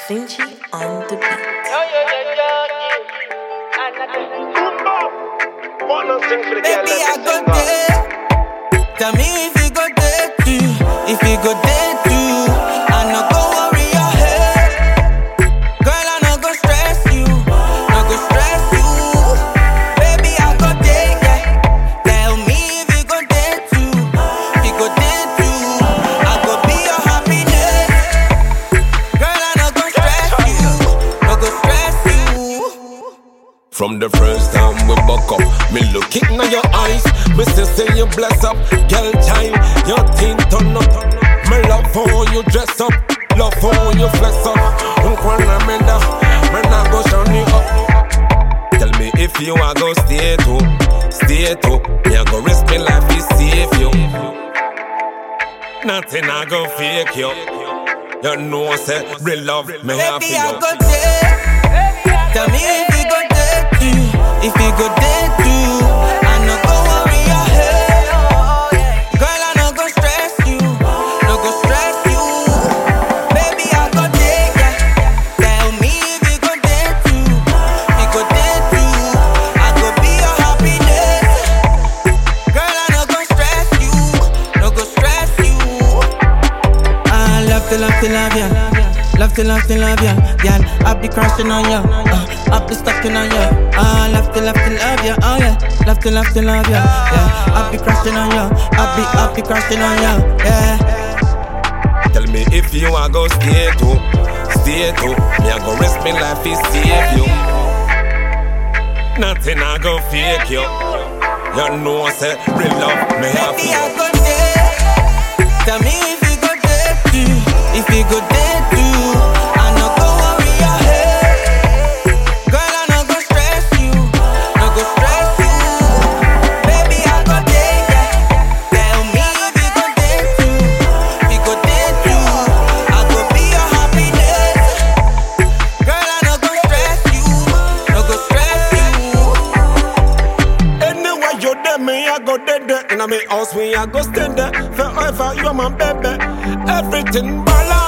Finchi on the beat. Baby, I go there. Tell me if you go there too. If you go there too, I no go worry your head. Girl, I no go stress you. No go stress you. Baby, I go there, yeah. Tell me if you go there too. If you go there too, I go be your happiness. Girl, I no go stress you. No go stress you. From the first time we buck up, me look in your eyes. Me say you bless up, girl child. Your thing turn up. Me love how you dress up, love how you flex up. Unkwana menda, me nah go shine you up. Tell me if you are go stay too. Me a go risk me life to save you. Nothing I go fake you. You know say real love me happy Baby, I you. go there. Tell me if you go there too. If you go there too, I no go worry your head. Girl, I no go stress you. No go stress you. Baby, I go there, yeah. Tell me if you go there too. If you go there too, I go be your happiness. Girl, I no go stress you. No go stress you. I love to love ya. Love to love ya, girl. I be crushing on ya, I be stucking on ya. Love to love ya, oh yeah. Love to love ya, yeah. I be crushing on ya, I be crushing on ya, yeah. Tell me if you are go stay too. Me a go risk me life to save you. Nothing I go fake you. You know say real love me happy Baby, I you. go there. Tell me if you go there too. If you go there too, I no go worry your head. Girl, I no go stress you. No go stress you. Baby, I go there, yeah. Tell me if you go there too. If you go there too, I go be your happiness. Girl, I no go stress you. No go stress you. Anywhere you there, me I go there. In a me house, me I go stay there. Forever you my baby. Everything balance.